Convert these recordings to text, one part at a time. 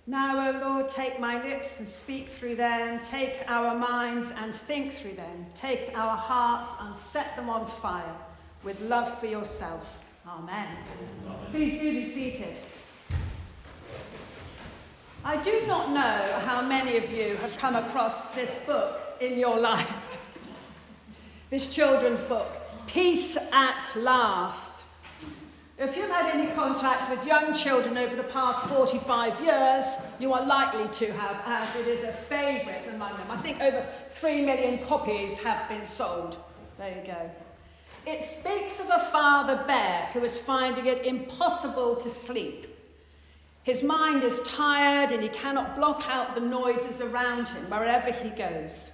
Now, O Lord, take my lips and speak through them. Take our minds and think through them. Take our hearts and set them on fire with love for yourself. Amen. Please do be seated. I do not know how many of you have come across this book in your life. This children's book, Peace at Last. If you've had any contact with young children over the past 45 years, you are likely to have, as it is a favourite among them. I think over 3 million copies have been sold. There you go. It speaks of a father bear who is finding it impossible to sleep. His mind is tired and he cannot block out the noises around him wherever he goes.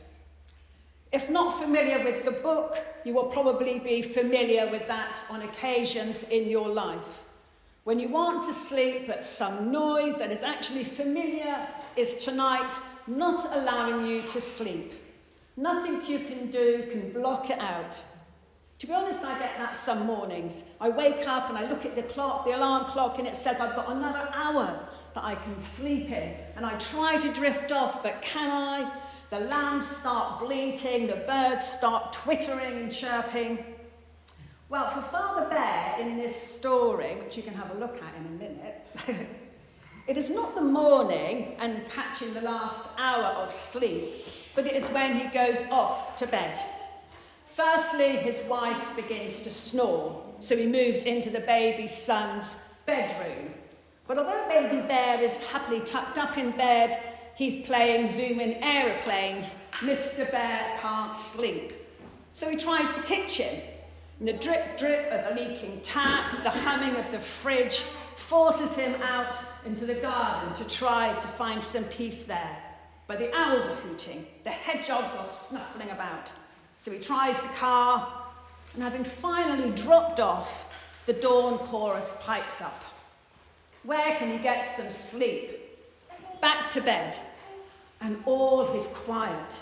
If not familiar with the book, you will probably be familiar with that on occasions in your life. When you want to sleep, but some noise that is actually familiar is tonight not allowing you to sleep. Nothing you can do can block it out. To be honest, I get that some mornings. I wake up and I look at the clock, the alarm clock, and it says I've got another hour that I can sleep in. And I try to drift off, but can I? The lambs start bleating, the birds start twittering and chirping. Well, for Father Bear in this story, which you can have a look at in a minute, it is not the morning and catching the last hour of sleep, but it is when he goes off to bed. Firstly, his wife begins to snore, so he moves into the baby son's bedroom. But although baby Bear is happily tucked up in bed, he's playing zoom-in aeroplanes. Mr. Bear can't sleep. So he tries the kitchen. And the drip-drip of the leaking tap, the humming of the fridge, forces him out into the garden to try to find some peace there. But the owls are hooting. The hedgehogs are snuffling about. So he tries the car, and having finally dropped off, the dawn chorus pipes up. Where can he get some sleep? Back to bed, and all is quiet.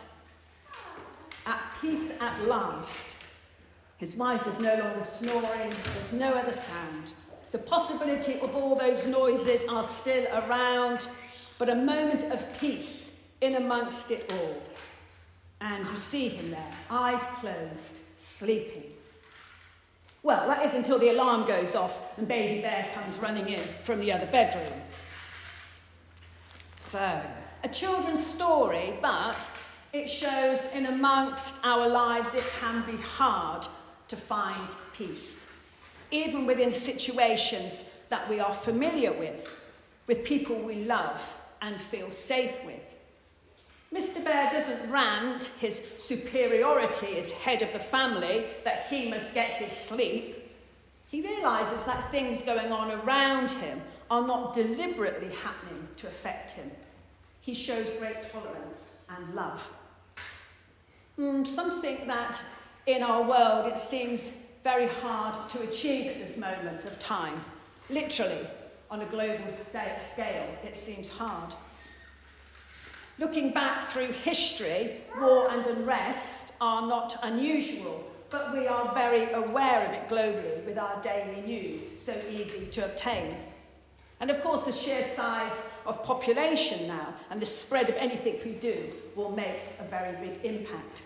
At peace at last. His wife is no longer snoring, there's no other sound. The possibility of all those noises are still around, but a moment of peace in amongst it all. And you see him there, eyes closed, sleeping. Well, that is until the alarm goes off and baby Bear comes running in from the other bedroom. So, a children's story, but it shows in amongst our lives it can be hard to find peace, even within situations that we are familiar with people we love and feel safe with. Mr. Bear doesn't rant his superiority as head of the family that he must get his sleep. He realises that things going on around him are not deliberately happening to affect him. He shows great tolerance and love. Something that in our world it seems very hard to achieve at this moment of time. Literally, on a global scale, it seems hard. Looking back through history, war and unrest are not unusual, but we are very aware of it globally with our daily news, so easy to obtain. And of course, the sheer size of population now and the spread of anything we do will make a very big impact.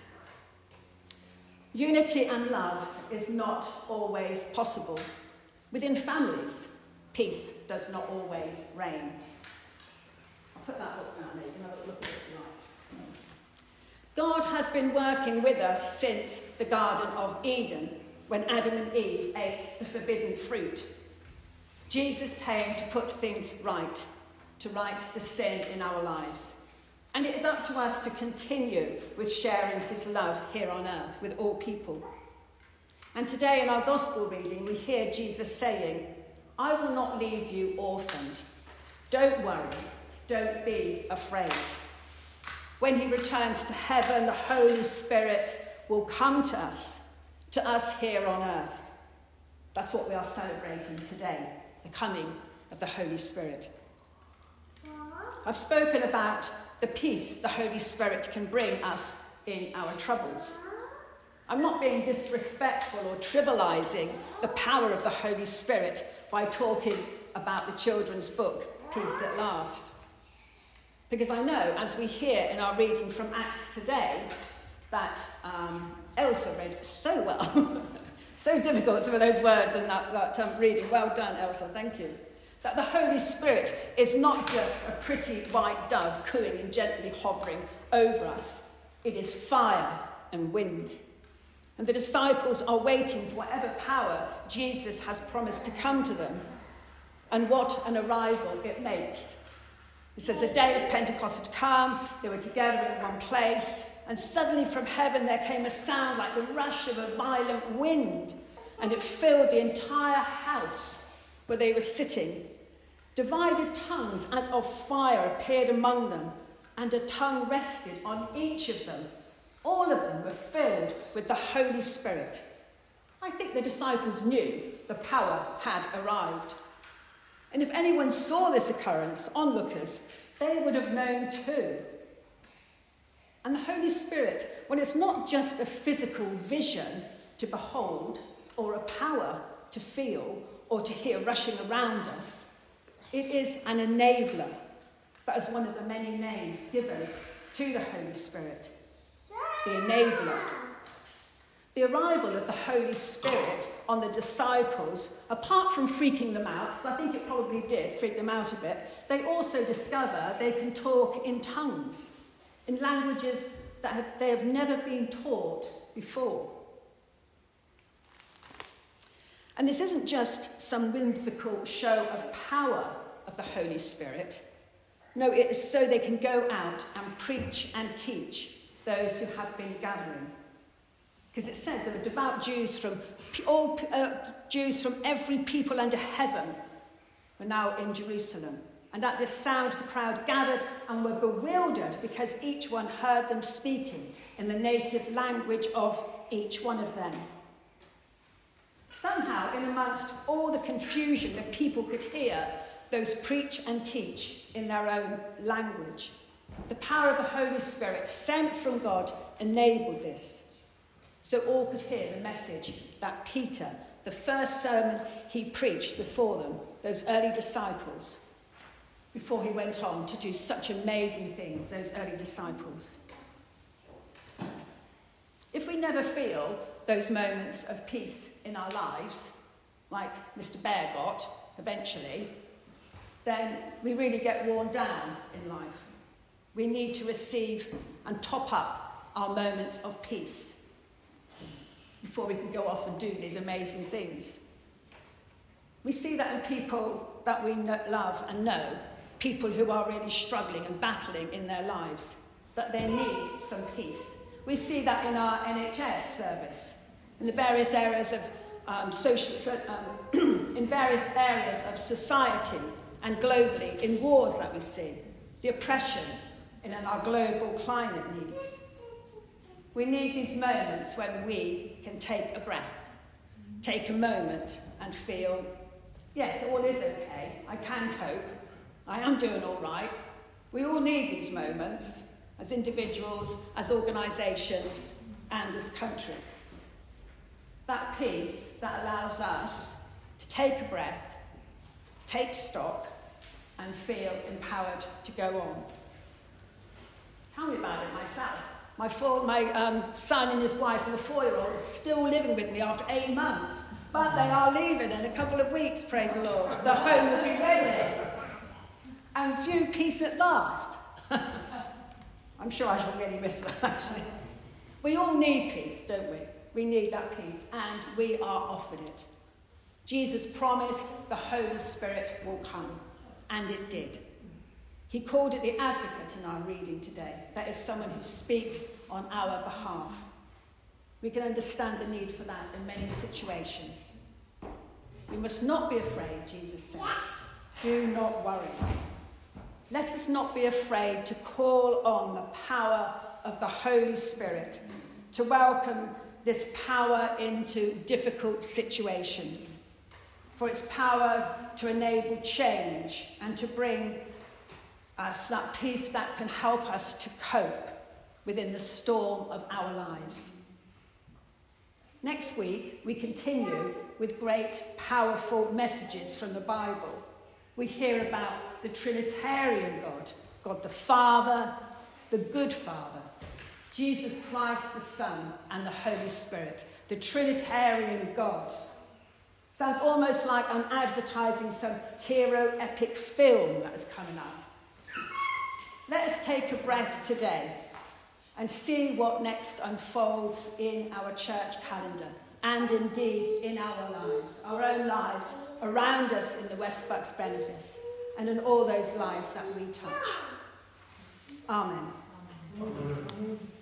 Unity and love is not always possible. Within families, peace does not always reign. I'll put that book down there, you can have a look at it if you like. God has been working with us since the Garden of Eden, when Adam and Eve ate the forbidden fruit. Jesus came to put things right, to right the sin in our lives. And it is up to us to continue with sharing his love here on earth with all people. And today in our gospel reading, we hear Jesus saying, I will not leave you orphaned. Don't worry, don't be afraid. When he returns to heaven, the Holy Spirit will come to us here on earth. That's what we are celebrating today, the coming of the Holy Spirit. I've spoken about the peace the Holy Spirit can bring us in our troubles. I'm not being disrespectful or trivializing the power of the Holy Spirit by talking about the children's book, Peace at Last. Because I know, as we hear in our reading from Acts today, that Elsa read so well. So difficult, some of those words in that reading. Well done, Elsa, thank you. That the Holy Spirit is not just a pretty white dove cooing and gently hovering over us. It is fire and wind. And the disciples are waiting for whatever power Jesus has promised to come to them. And what an arrival it makes. It says the day of Pentecost had come, they were together in one place, and suddenly from heaven there came a sound like the rush of a violent wind, and it filled the entire house where they were sitting. Divided tongues as of fire appeared among them, and a tongue rested on each of them. All of them were filled with the Holy Spirit. I think the disciples knew the power had arrived. And if anyone saw this occurrence, onlookers, they would have known too. And the Holy Spirit, well, it's not just a physical vision to behold, or a power to feel, or to hear rushing around us. It is an enabler. That is one of the many names given to the Holy Spirit. The enabler. The arrival of the Holy Spirit on the disciples, apart from freaking them out, because I think it probably did freak them out a bit, they also discover they can talk in tongues, in languages that they have never been taught before. And this isn't just some whimsical show of power of the Holy Spirit. No, it is so they can go out and preach and teach those who have been gathering. Because it says there were devout Jews from Jews from every people under heaven were now in Jerusalem. And at this sound the crowd gathered and were bewildered because each one heard them speaking in the native language of each one of them. Somehow, in amongst all the confusion, the people could hear those preach and teach in their own language. The power of the Holy Spirit sent from God enabled this. So all could hear the message that Peter, the first sermon he preached before them, those early disciples, before he went on to do such amazing things, those early disciples. If we never feel those moments of peace in our lives, like Mr. Bear got eventually, then we really get worn down in life. We need to receive and top up our moments of peace before we can go off and do these amazing things. We see that in people that we love and know, people who are really struggling and battling in their lives, that they need some peace. We see that in our NHS service, in the various areas of in various areas of society and globally, in wars that we see, the oppression in our global climate needs. We need these moments when we can take a breath, take a moment and feel, yes, all is okay, I can cope, I am doing all right. We all need these moments as individuals, as organisations and as countries. That peace that allows us to take a breath, take stock and feel empowered to go on. Tell me about it myself. My son and his wife and the 4-year-old are still living with me after 8 months, but they are leaving in a couple of weeks, praise the Lord. The home will be ready. And view peace at last. I'm sure I shall really miss that, actually. We all need peace, don't we? We need that peace, and we are offered it. Jesus promised the Holy Spirit will come, and it did. He called it the advocate in our reading today. That is someone who speaks on our behalf. We can understand the need for that in many situations. We must not be afraid, Jesus said. Do not worry. Let us not be afraid to call on the power of the Holy Spirit, to welcome this power into difficult situations, for its power to enable change and to bring us that peace that can help us to cope within the storm of our lives. Next week, we continue with great, powerful messages from the Bible. We hear about the Trinitarian God, God the Father, the good Father, Jesus Christ the Son, and the Holy Spirit, the Trinitarian God. Sounds almost like I'm advertising some hero epic film that is coming up. Let us take a breath today and see what next unfolds in our church calendar and indeed in our lives, our own lives, around us in the West Bucks benefice and in all those lives that we touch. Amen.